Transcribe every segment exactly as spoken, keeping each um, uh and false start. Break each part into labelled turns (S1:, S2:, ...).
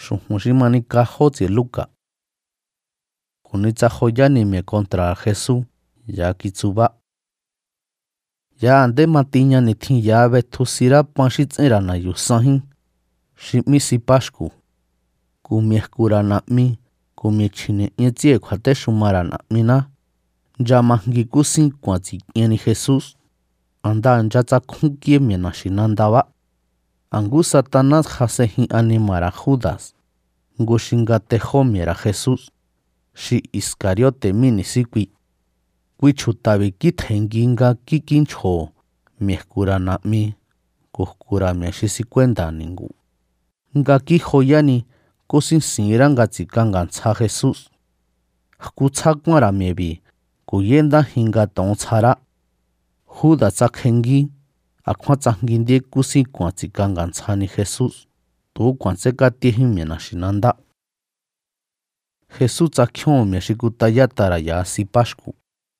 S1: Shujumani kajo Luca. Kunitsa joyani me contra Jesús ya kitsuba. Ya ande matiña ni thin ya betusira panshitsera na yusahin. Shimi si pashku. Kumieskura na mi. Kumiechine yetie kwate shumara na mina. Jamangi kusin kwati yeni Jesús. Anda anjatsa kunkie miena shinandaba. Angu Satanás jasehin animara Judas. Ngushingate jomiera Jesús. Shi Iscariote mini sikwi. Kuichutabi kithenginga kikincho. Mieskura na mi. Kuskura mieshisi kwenda ningu. Nga kijoyani kusin siniranga tsikanga tsa Jesús. Kutsakwara miebi. Kuyenda hinga tontsara. Judas tsakhengi. Akwatsangindie kusin kwa tsikanga tsani Jesús. Tu kwanseka tiehin miena shinanda. Jesús tsakhion mieshikutayatara ya si pashku.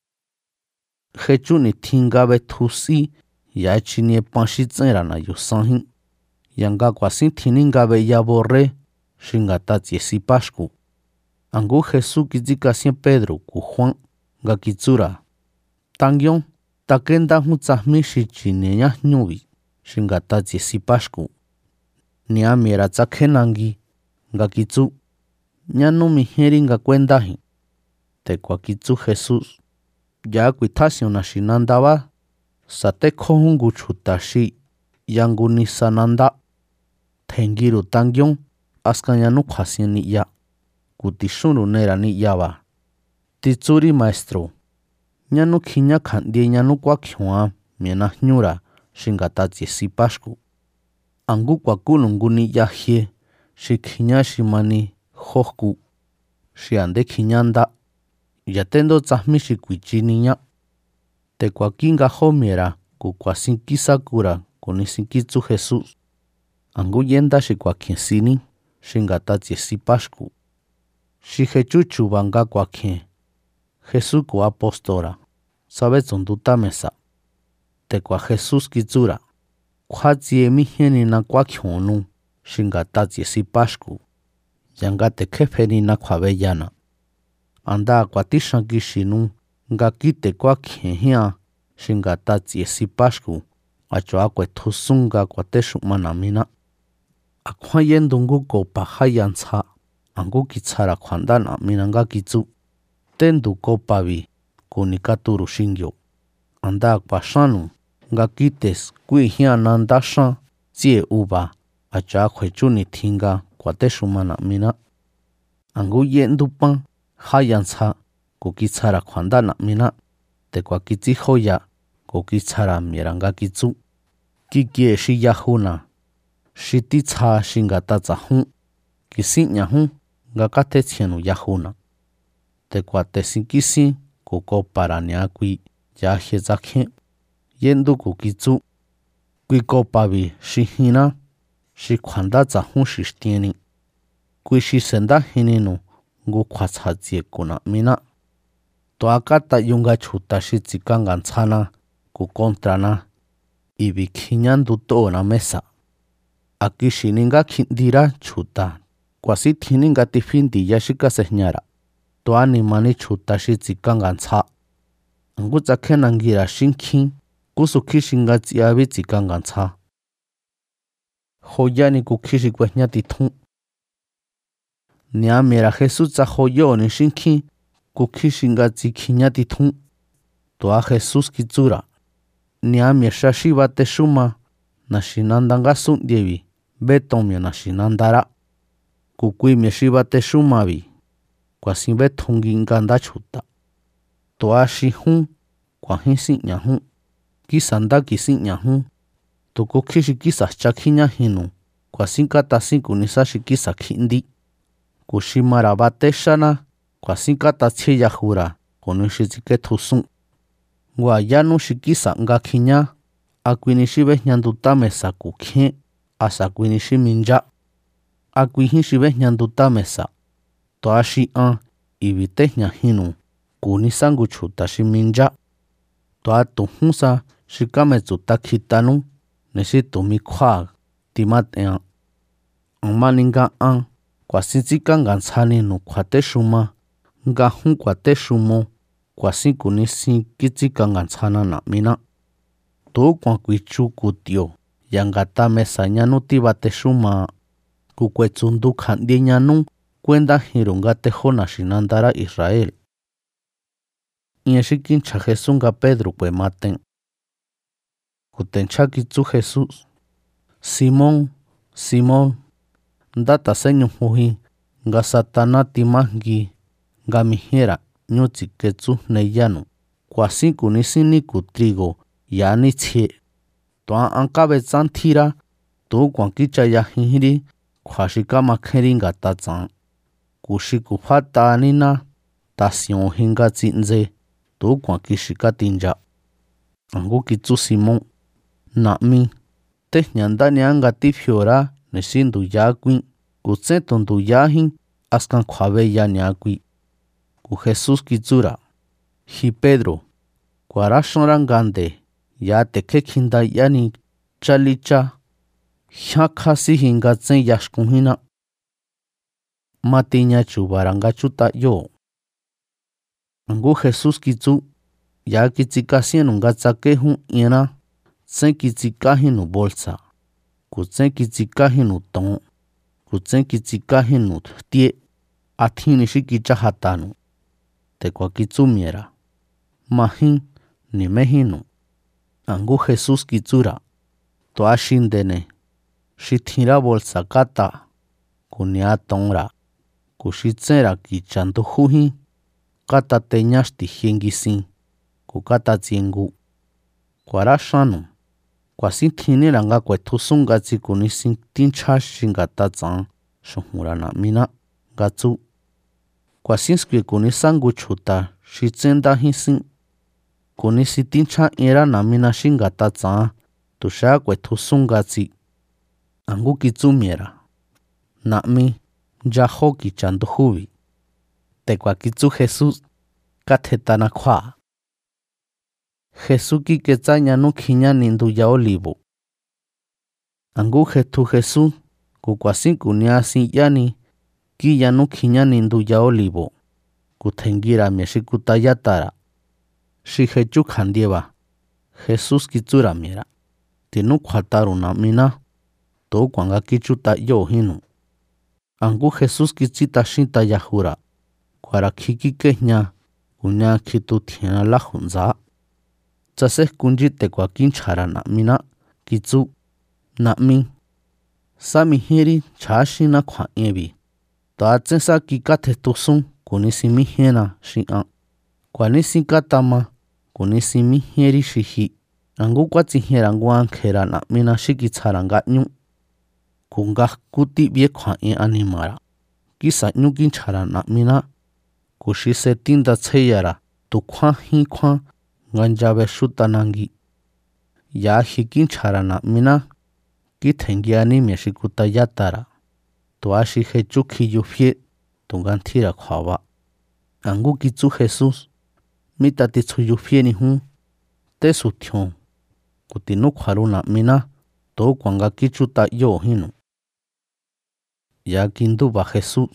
S1: Jechu ni thinga bethusi ya chinie panshitsera na yusahin. Yanga kwasin thininga be ya borre shingata tsie si pashku. Angu Jesús kitsikasien Pedro ku Juan nga kitsura. Tangyon takenda hutsahmi shi chinie nya hñubi shingata tsie si pashku. Nia miera tsakhenangi nga kitsu. Nyanu mijeri nga kwendahin. Te kwa kitsu Jesús. Ya kuitasion na shinandaba. Sate kohungu chutashi. Yangu ni sananda. Tengiru tangyon. Aska nyanu khasien ni ya. Kutishuru nera ni yaba. Titsuri maestro. Nyanu kinya khandie nyanu kwa khyua. Miena hñura. Shingata tsie si pashku. Angu kwa kulungu ni ya hie. Shikinya shimani. Josku. Shiande kiñanda. Yatendo tsahmi shikuichi niña. Te kwa kinga jomiera. Ku kwa sinkisakura. Kuni sinkitsu Jesús. Angu yenda shikwa kiensini. Shingata tsie si pashku. Shijechu chubanga kwa kien. Jesús ku apostora. Sabe tsunduta mesa. Te kwa Jesús kitsura. Kwa tsie mihieni na kwa kionu. Shingata tsie si pashku. Yanga te kefeni na kwa beyana. Anda kwa tishanki shinu. Nga kite kwa kienhia. Shingata tsie si pashku. Acho akwe thusunga kwa teshu manamina. Akwa yendungu ko pahayansa. Angu kitsara kwandana minanga kitsu. Tendu ko pavi. Kunikaturu shingyo. Anda kwa shanu. Nga kites kui hia nanda shan. Tsie uba. Acho akwe chuni thinga. Kwa teshu manamina. Angu yendupan. Hayansa. Kukitsara kwandana mina. Te kwa kitsi hoya. Kukitsara miranga kitsu. Kikie shi yahuna. Shititsa shingata tsahun. Kisinya hun. Nga kate tsienu yahuna. Te kwa tesinkisi. Kuko para niakui. Yahye zakhen. Yendu kukitsu. Kuiko pavi shihina. Shikwanda tsahun shishtieni. Kui shisenda hininu. Ngu kwa tsadzie kuna mina. To akata yunga chuta shitsikanga ntsana. Ku kontrana. Ibi kinyandu to na mesa. Akishininga kindira chuta. Kwa si tininga tifindi yashika señara. To animani chuta shitsikanga ntsa. Angu tsakhenangira shinkin. Kusukishinga tsiabi tsikanga ntsa. Joyani kukishi kwehnya tithun. Nia mira Jesús tsa joyo ni shinkin. Kukishinga tsikinya tithun. Toa Jesús kitsura. Nia miesha shiba te shuma. Na shinandanga sundievi. Betomio na shinandara. Kukui mieshiba te shumavi. Kwa sin betongi nganda chuta. Toa shihun. Kwa hinsi nyahun. Kisanda kisi nyahun. Toko kishi kisa chakinya hinu. Kwa sinkata sinku nisashi kisa kindi. Kushimara bateshana. Kwa sinkata tsie yahura. Konishizike thusun. Ngwa yanu shikisa nga kinya. Akuinishi nyanduta mesa kukhen. Asa kuinishi minja. Akuinishi nyanduta mesa. Toashi an. Ibite nyahinu. Kunisangu chuta shi minja. Toa tuhunsa. Shikame tsuta kitanu. Nesi tumi kwa. Timatean. Amaninga an. Kuasin tsikangantsjani nu kjuatexuma nga jún kuatexumo kuasin kunisin kitsikangantsjana na'mina. Tukuan kuichu kutio ya ngata mesaña nú tibatexuma ku kuetsundu kja'ndieña nú kuendajinru nga tejó naxinandara Israel. In xi kinchja Jesús nga Pedro kuematen. Kutenchja kitsu Jesús: Simón, Simón, ndá taséñujúji nga Sataná timajngi nga mijienra̱ ʼñú tsiketsújneyánu̱ ku̱a̱sín ku̱nisín níku̱ trigo ya̱ nitsjie. Tu̱a an kábetsantjírá tu̱úku̱a̱n kíchayajijírí kju̱a̱ xi kámakjainrí nga̱ta tsa'an. Ku̱ xi ku̱fa̱ta'aníná ta̱si̱o̱nji nga tsi'ndse tu̱úku̱a̱n kixi kátincha. A̱ngú kitsú Simón: Na̱'mi, téjña̱ndániá nga tífiora̱á ni̱xti ndu̱yaá kuín, ku̱ tsén tu̱ ndu̱yaájín askan kju̱a̱beya ni̱a kui. Ku̱ Jesús kitsúra̱: Ji Pedro, ku̱a̱ráxánrá nga nde̱ ya̱a te̱ kjé kjindayáni chálíchá, jyán kjá síji nga tsén yaxkunjínná. Ma tiña chu̱ba̱ra̱ nga chúta'yóo̱. A̱ngú Jesús kitsú: Ya̱a kitsikasíénnu̱ nga tsakéjún ienná, tsén kitsikájínnu̱ bolsa̱, ku̱ tsén kitsikájínnu̱ to̱on, ku̱ tsén kitsikájínnu̱ jtié, a tjinni xí kichajatanu̱. Te̱ku̱a̱ kitsú mi̱e̱ra̱: Majín, ni̱méjínnu̱. A̱ngú Jesús kitsúra̱: Tu̱a xinde̱ne̱ xi tjinrá bolsa̱ káta, ku̱ ni̱a to̱onra̱, ku̱ xi tsénra̱ ki̱cha̱ ndujújín kátateñá xti̱jie ngisin ku̱ kátatsiengu. Ku̱a̱ráxánnu̱, ku̱a̱sín tjinníra̱ nga ku̱e̱tjusún ngatsi ku̱nisin tínchjá xi nga̱ta tsa'an xu̱ju̱nra̱ Na̱'miná, nga tsú: Ku̱a̱sín skui ku̱nisá ngu chju̱ta̱ xi tséndájín sín. Ku̱nisi tínchjá ienrá Na̱'mina xí nga̱ta tsa'an tu̱xiá ku̱e̱tjusún ngatsi. A̱ngú kitsú mi̱e̱ra̱: Na̱'mi, nchajó ki̱cha̱ ndujúbi̱. Te̱ku̱a̱ kitsú Jesús: Kátjetana kjúáa̱. Jesús kíketsáñanú kjiñá nindu ya ólibo̱. A̱ngú jetju Jesús ku̱ ku̱a̱sín ku̱nia sin yáni kíyanú kjiñá nindu ya ólibo̱, ku̱ tje̱ngira̱ mi̱e̱ xi kutayátara̱. Xi jechú kja̱ndieba̱, Jesús kitsúra̱ mi̱e̱ra̱: Ti̱núkju̱a̱taru̱ Na̱'miná, tu̱úku̱a̱n nga kíchúta'yóo̱jínnu̱. A̱ngú Jesús kitsítaxínta yajura̱, kju̱a̱ra̱kji kíkéjña ku̱nia kjitutji̱e̱nna láju̱ ndsa̱á. Tsaséjku nchí te̱ku̱a̱ kínchja̱ra̱ Na̱'miná, kitsú: Na̱'mi, sámijíénrí chja̱áxínná kju̱a̱'ienbi̱, tu̱a tsénsá kikátjetusún ku̱nisin míjíénna xi an. Ku̱a̱nísín kátama ku̱nisin míjíénrí xi ji. A̱ngú kúátsijienra̱ ngu angela̱ Na̱'mina xí kitsjara̱ nga'ñú. Ku̱ nga jkú tí'bié kju̱a̱'ien anima̱ra̱, kísa̱ 'ñú kínchja̱ra̱ Na̱'miná, ku̱ xi setí ndatsjéyara̱ tu̱ kjúán jín kjúán nga nchabexúta nangi. Ya̱a ji kínchja̱ra̱ Na̱'miná kítje̱ngianí mi̱e̱ xi kutayátara̱, tu̱a xi jechú kjiyufié tu̱nga ntjínra̱ kju̱a̱ba. A̱ngú kitsú Jesús: Míta titsjuyufíenijún, tésu̱tji̱o̱n ku̱ ti̱núkju̱a̱ru Na̱'miná tu̱úku̱a̱n nga kíchúta'yóo̱jínnu̱. Ya̱a kindúba̱ Jesús.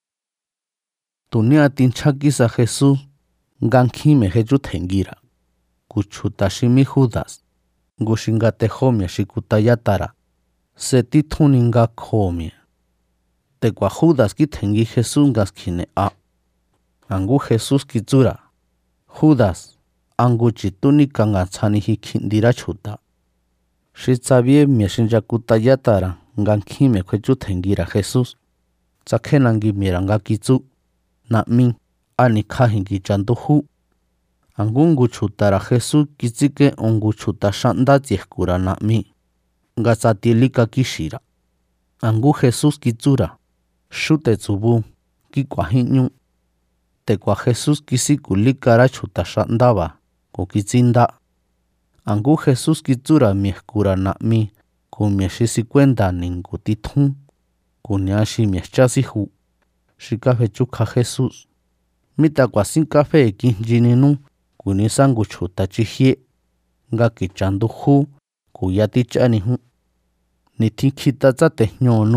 S1: Tu̱nía̱ tinchjá kísa Jesús nga nkjín mi̱e̱ jechú tje̱ngira̱, ku̱ chju̱ta̱ xi mí Juda̱s, ngu xi ngatejó mi̱e̱ xi kutayátara̱, setítjúnni nga kjoo̱ mi̱e̱. Te̱ku̱a̱ Juda̱s kítje̱ngi Jesús nga skji̱ne̱'a. A̱ngú Jesús kitsúra̱: Juda̱s, ¿a ngu chi̱tú níkangantsjaniji kjindirá chju̱ta̱? Xi tsabíé mi̱e̱ xi nchakutayátara̱ nga nkjín mi̱e̱ kjuechú tje̱ngira̱ Jesús, tsakjénangi mi̱e̱ra̱ nga kitsú: Na̱'mi, ¿a ni̱kjaji̱n ki̱cha̱ ndujú? A̱ngú ngu chju̱ta̱ra̱ Jesús kitsíké'on ngu chju̱ta̱ xa'ndá tsiejku̱ra̱ Na̱'mi nga tsatie líka kíxi̱ra̱. A̱ngú Jesús kitsúra̱: Xú tetsu̱bu, kík'uajín 'ñú. Te̱ku̱a̱ Jesús kisíku̱ líkará chju̱ta̱ xa'ndába̱ ko̱ kitsíndá. A̱ngú Jesús kitsúra̱ mi̱e̱jku̱ra̱ Na̱'mi ku̱ mi̱e̱ xi sikuéndáa̱ ni̱ngu̱ titjún ku̱nia xi mi̱e̱jchá síju, xi káfechúkja Jesús: Míta ku̱a̱sín káfée̱ kijnchininú ku̱nisá ngu chju̱ta̱ chijié nga ki̱cha̱ ndujú ku̱ ya tich'ánijún. Ni̱tjin kjita tsáte̱jñoo̱nu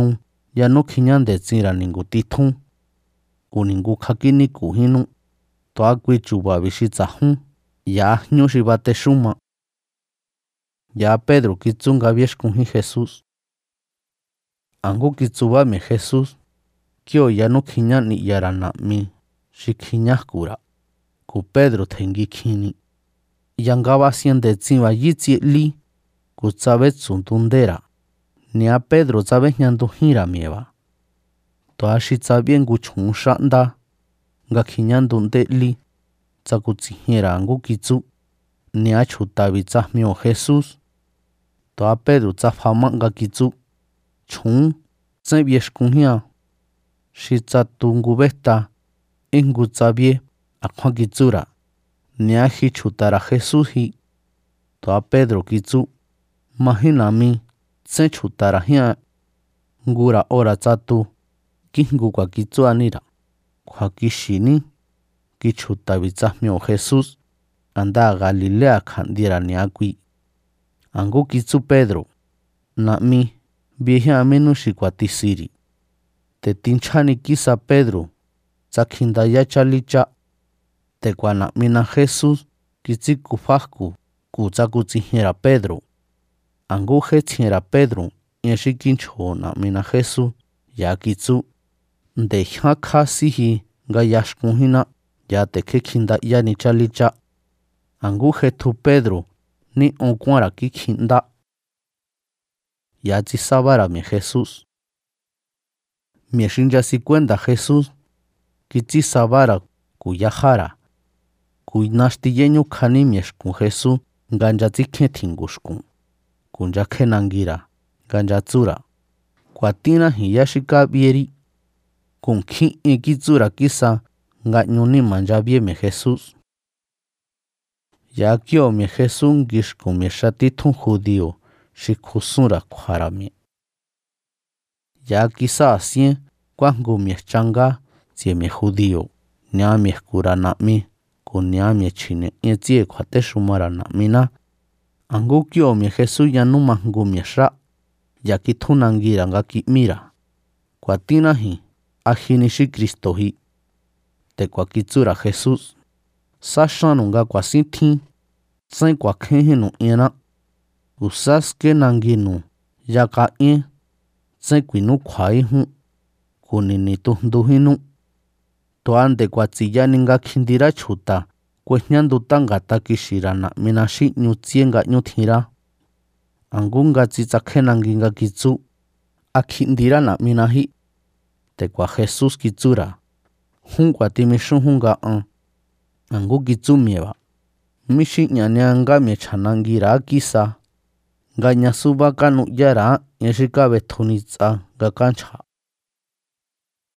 S1: yanu kjiñande tsinra ningu titjún ku ningu kjakini kujinu tua kui chubabi xi tsajún yaá jñú xi batexuma. Ya Pedro kitsu nga biexkunjí Jesús. Angu kitsubámia Jesús kio yanu kjiña ni'yara na'mi xi kjiñájkura ku Pedro tjenguikjinni. Yanga basien ndetsinba yítsie lí ku tsabetsu ndundéra niá Pedro tsabejñandujínra mieba tua xi tsabie ngu chjun xa'nda nga kjiñandunde lí tsakutsijienra angu kitsu niá chjutabi tsajmio Jesús. Tua Pedro tsafama nga kitsu chjun tsén biexkunjían xi tsatu ngubéjta ijngu tsabie akjuan kitsúra niá ji chjutara Jesús ji. Tua Pedro kitsu mají namí tsén chjutarajían ngura hora tsatu kijngu kuakitsuanira kjuakixiní kichjutabi tsajmio Jesús anda Galilea kja'ndiera ni'ya kui. Angu kitsu Pedro: Na'mi, viejían mínú xi kuatisiri. Te tinchjáni kisa Pedro tsakjindayá chalichá. Tekua na'mina Jesús kitsikufajku ku tsakutsijienra Pedro. Angu jetsjienra Pedro in xi kinchjo na'mina Jesús, yaá kitsu: Nde jyán kjá síji nga yaxkunjína ya tekjé kjindayáni chalichá. Angu jetju Pedro ní on kuánra kikji'ndá. Ya tsisabáramia Jesús. Mie xi nchasikuenda Jesús kitsisabára ku yajára ku naxtiyeñu kjaní mie xkun Jesús nga nchatsikjien tjingu xkun ku nchakjenanguira nga nchatsúra: Kuatínajiin yá xi kabieri. Ku nkjín in kitsúra kisa nga ʼñu nima nchabíe Jesús. Ya kio mie Jesús ngixkun mie xatitjún judío xi kjusúnra kjuara mie. Ya kisa'asien kuajngu mie changá tsie mie judío ña mie jkura na'mi ku ña mie chjine n'ñetsíe kjuatexumara na'miná. Angu kio mie Jesús yanuma jngu mie xá, ya kitjunanguira nga ki'míra: Kuatínajiin, ¿a jini xi Cristoji? Tekua kitsúra Jesús: Sá xánu nga kuasín tjín, tsén kuakjenjí nu'iená. Kusá skénanguinu yaka'ien tsén kuinukjuaíjún ku ninitujndujínú. Tua nde kuatsiyani nga kjindirá chjuta kuejñandutá ngat'a kixira na'mina xi 'ñu tsie nga 'ñu tjinrá. Angu ngatsi tsakjenangui nga kitsu: ¿A kjindirá na'minají? Tekua Jesús kitsúra: Jún kuatimixúnjún nga an. Angu kitsu mieba: ¿Mí xi 'ñania nga mie chjananguiraá kisa? Nga ña suba kanu'yára̱á in xi kabetjuni ts'a nga kanchja.